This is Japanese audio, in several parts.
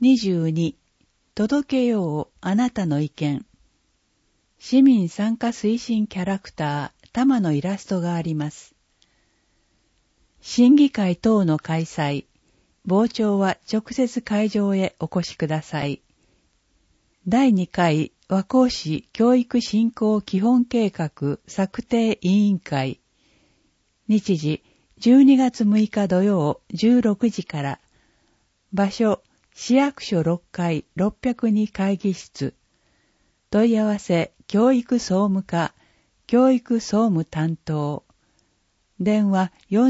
22、届けようあなたの意見。市民参加推進キャラクター、タマのイラストがあります。審議会等の開催。傍聴は直接会場へお越しください。第2回和光市教育振興基本計画策定委員会。日時12月6日土曜16時から。場所市役所6階602会議室。問い合わせ教育総務課教育総務担当。電話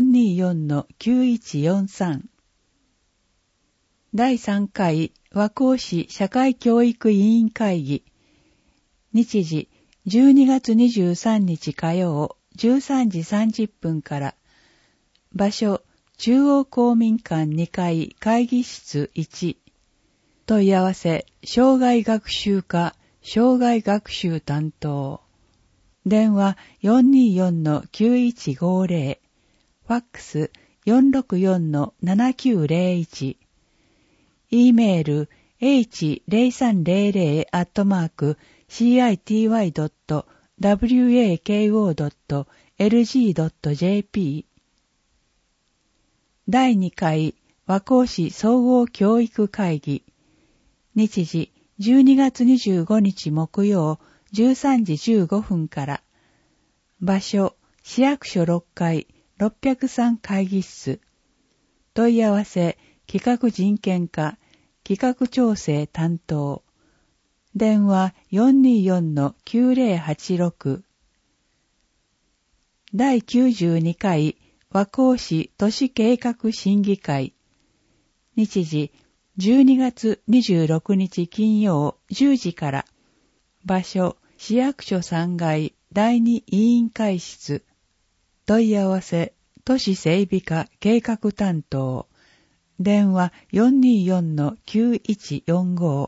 424-9143。第3回和光市社会教育委員会議。日時12月23日火曜13時30分から。場所中央公民館2階会議室1。問い合わせ障害学習課障害学習担当。電話 424-9150。ファックス 464-7901。E メール h0300@city.wako.lg.jp。第2回和光市総合教育会議。日時12月25日木曜13時15分から。場所市役所6階603会議室。問い合わせ企画人権課企画調整担当。電話 424-9086。第92回和光市都市計画審議会。日時12月26日金曜10時から。場所市役所3階第2委員会室。問い合わせ都市整備課計画担当。電話 424-9145。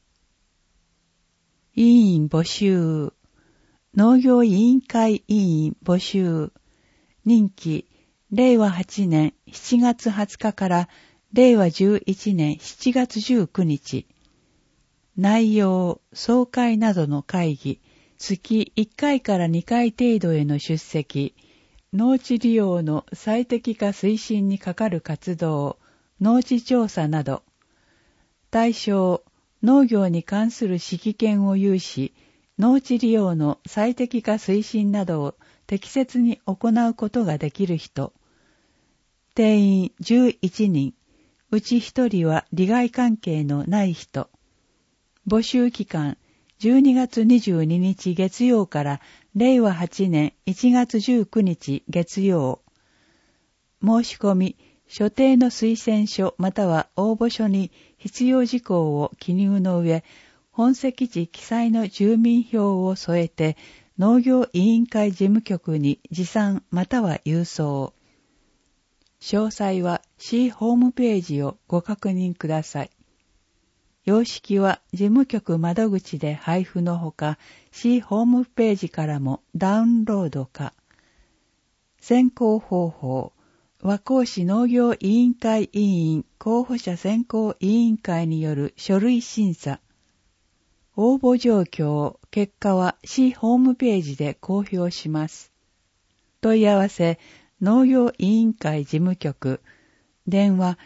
委員募集。農業委員会委員募集。任期令和8年7月20日から令和11年7月19日。内容、総会などの会議、月1回から2回程度への出席、農地利用の最適化推進に係る活動、農地調査など。対象、農業に関する指揮権を有し、農地利用の最適化推進などを適切に行うことができる人。定員11人、うち1人は利害関係のない人。募集期間、12月22日月曜から令和8年1月19日月曜。申し込み、所定の推薦書または応募書に必要事項を記入の上、本籍地記載の住民票を添えて、農業委員会事務局に持参または郵送。詳細は市ホームページをご確認ください。様式は事務局窓口で配布のほか、市ホームページからもダウンロードか。選考方法。和光市農業委員会委員候補者選考委員会による書類審査。応募状況、結果は市ホームページで公表します。問い合わせ、農業委員会事務局、電話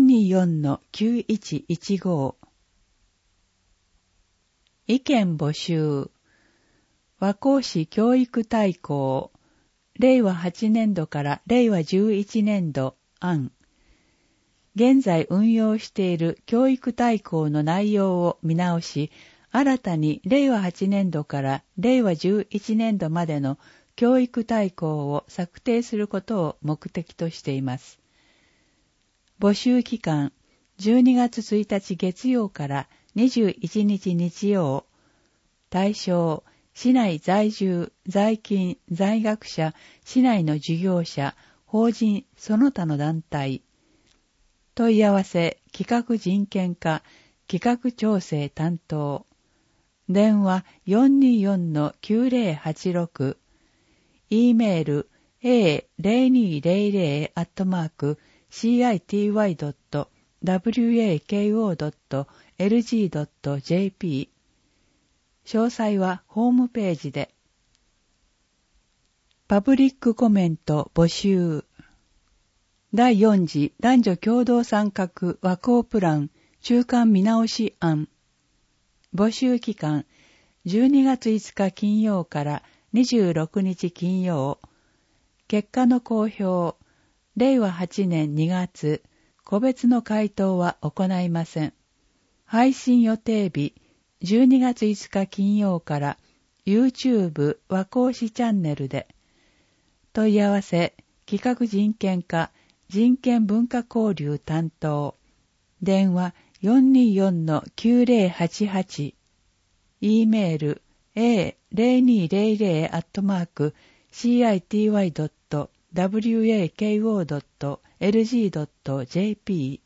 424-9115。意見募集。和光市教育大綱。令和8年度から令和11年度案。現在運用している教育大綱の内容を見直し、新たに令和8年度から令和11年度までの教育大綱を策定することを目的としています。募集期間、12月1日月曜から21日日曜。対象、市内在住、在勤、在学者、市内の事業者、法人、その他の団体。問い合わせ、企画人権課、企画調整担当。電話 424-9086。E メール a0200@city.wako.lg.jp wako.lg.jp。詳細はホームページで。パブリックコメント募集。第4次男女共同参画和光プラン中間見直し案。募集期間12月5日金曜から26日金曜。結果の公表、令和8年2月、個別の回答は行いません。配信予定日、12月5日金曜から YouTube 和光市チャンネルで。問い合わせ、企画人権課、人権文化交流担当。電話 424-9088。E メール a0200@city.wako.lg.jp。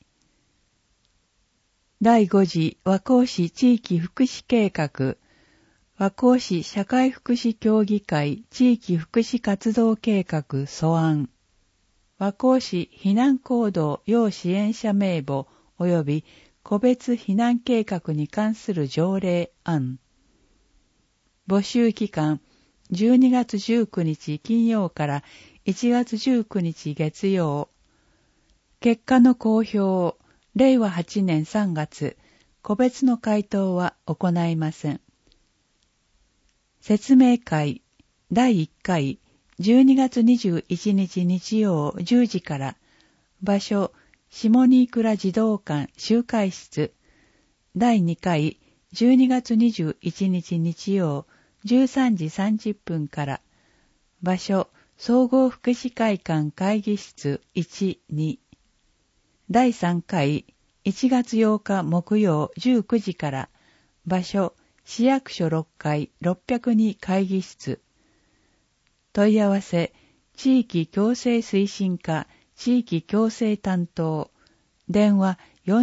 第5次和光市地域福祉計画和光市社会福祉協議会地域福祉活動計画素案。和光市避難行動要支援者名簿及び個別避難計画に関する条例案。募集期間12月19日金曜から1月19日月曜。結果の公表、令和8年3月、個別の回答は行いません。説明会第1回12月21日日曜10時から。場所、下新倉児童館集会室。第2回12月21日日曜13時30分から。場所、総合福祉会館会議室1、2。第3回1月8日木曜19時から。場所、市役所6階602会議室。問い合わせ、地域共生推進課地域共生担当。電話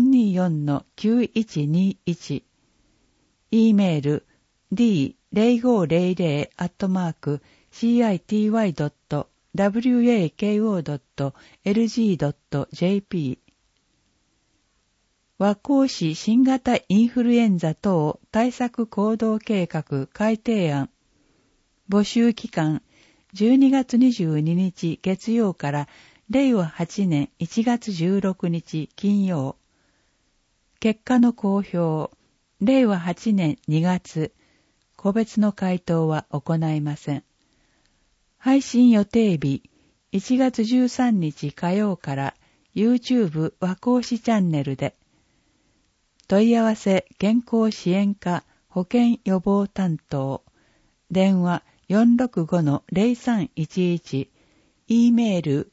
424-9121。E メール d0508-city.wako.lg.jp。 和光市新型インフルエンザ等対策行動計画改定案。募集期間12月22日月曜から令和8年1月16日金曜。結果の公表、令和8年2月、個別の回答は行いません。配信予定日、1月13日火曜から YouTube 和光市チャンネルで。問い合わせ健康支援課保健予防担当。電話 465-0311。E メール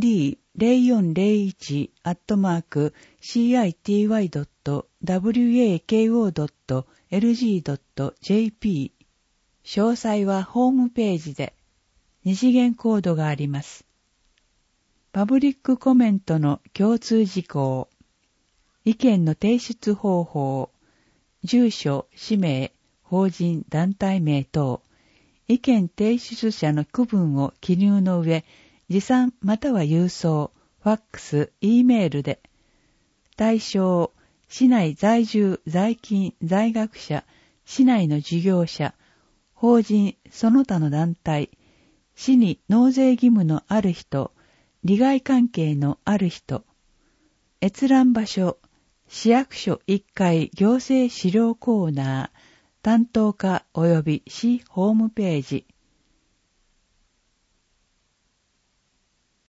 d0401-city.wako.lg.jp。 詳細はホームページで。二次元コードがあります。パブリックコメントの共通事項。意見の提出方法。住所、氏名、法人、団体名等。意見提出者の区分を記入の上、持参または郵送、ファックス、E メールで。対象、市内在住、在勤、在学者、市内の事業者、法人、その他の団体、市に納税義務のある人、利害関係のある人。閲覧場所、市役所1階行政資料コーナー、担当課及び市ホームページ。